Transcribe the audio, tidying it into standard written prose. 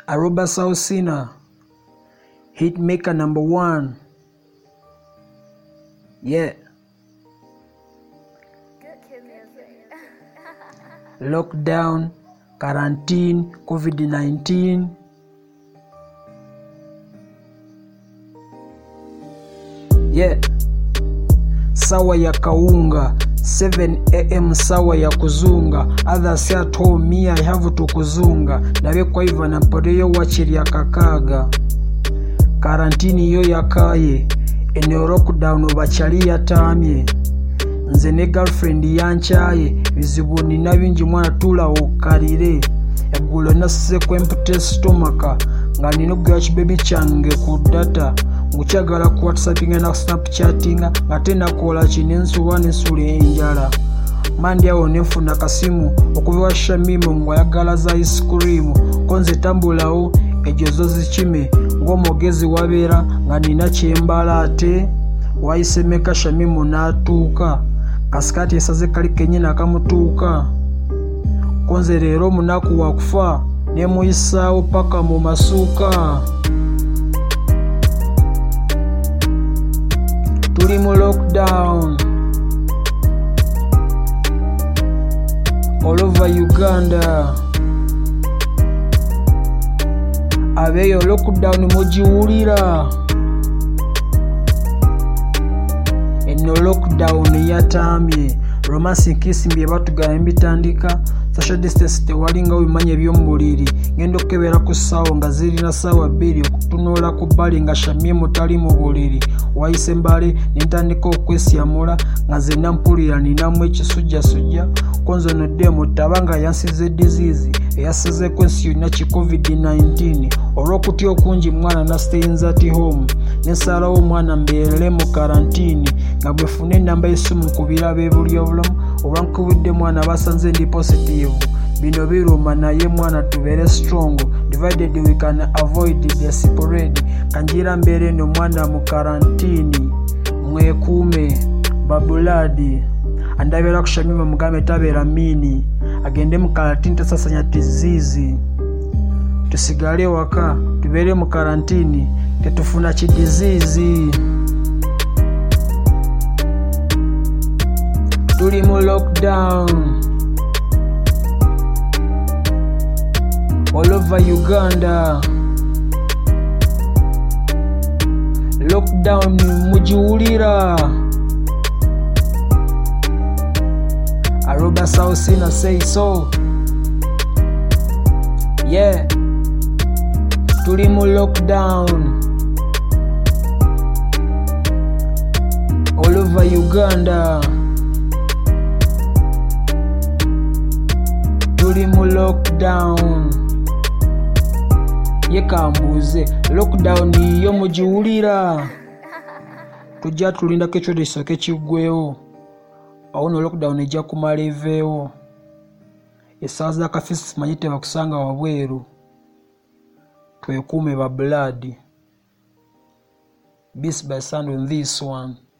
Aroba Sausina, Hitmaker #1. Yeah. Lockdown, quarantine, COVID-19. Yeah. Sawa ya kaunga, 7 AM sawa ya kuzunga. Others at home, me I have to kuzunga. Nabe kwa hivyo na podeyo wachiri ya kakaga. Karantini yo yakaye, ene lockdown bachali yatamye. Nze ne girlfriend yanchaye, bizibu nina bingi mwana tula okalire. Eggulo nasize ku empty stomach, nga nina okugira baby kyange ku data. Ngukyagala ku WhatsAppinga na Snapchattinga, nga tenakola kinensuwa nensula enjala. Mandi awo nenfuna kasimu okuva wa Shamimu ng'ayagala za ice cream. Konze tambulawo ejo zo zikime ng'omugezi wabeera nga nina kyembala ate. Wayisemeka Shamimu n'atuuka, kasikati esaze kali kenyini akamutuuka. Konze leero omunaku wakufa nemuyisaawo paka mu masuuka. Tuli mu lockdown all over Uganda. Abeyo lockdown mugiwulira. Eno lockdown yatamye. Romance nkisimbi batugana mbitandika. Social distance tewalinga bimanye by'omubuliri. Ngendo kebera ku sawo nga zirina sawa 2 okutunula ku bali nga Shamimu tali mu buliri. Wayise mbale nintandika okwesyamula nga zena mpulira ninamu ekisujja. Konzo no demo tabanga yansize disease eyasize kwensi yonna ki COVID-19. Olw'okutya okungi mwana na stays at home. Nesalawo omwana mbeerere mu karantini nga bwefune enamba y'essimu nkubira beebuli obulamu. Olwankubidde mwana basanze ndi positive. Bino biruma naye mwana tubeere strong. Divided we can avoid the spread. Kanjira mbeere no mwana mu karantini. Mwekuume babuladi. Andabera ku Shamimu mugambe tabeera mini. Agende mu karantini tasasanya disease. Tusigale waka tubeere mu karantini tetufuna ki disease. Tuli mu lockdown all over Uganda. Lockdown mugiwulira. Aroba Sausina say so. Yeah. Tuli mu lockdown all over Uganda. Tuli mu lockdown. Yekambuze lockdown yo mugiwulira. Tujja tulinda kecho lisoke kigwewo. Awo no lockdown ejja kumala eveewo. Essaawa za kafisi manyite bakusanga wabweru. Twekuume ba blood. Beast by sound on this one.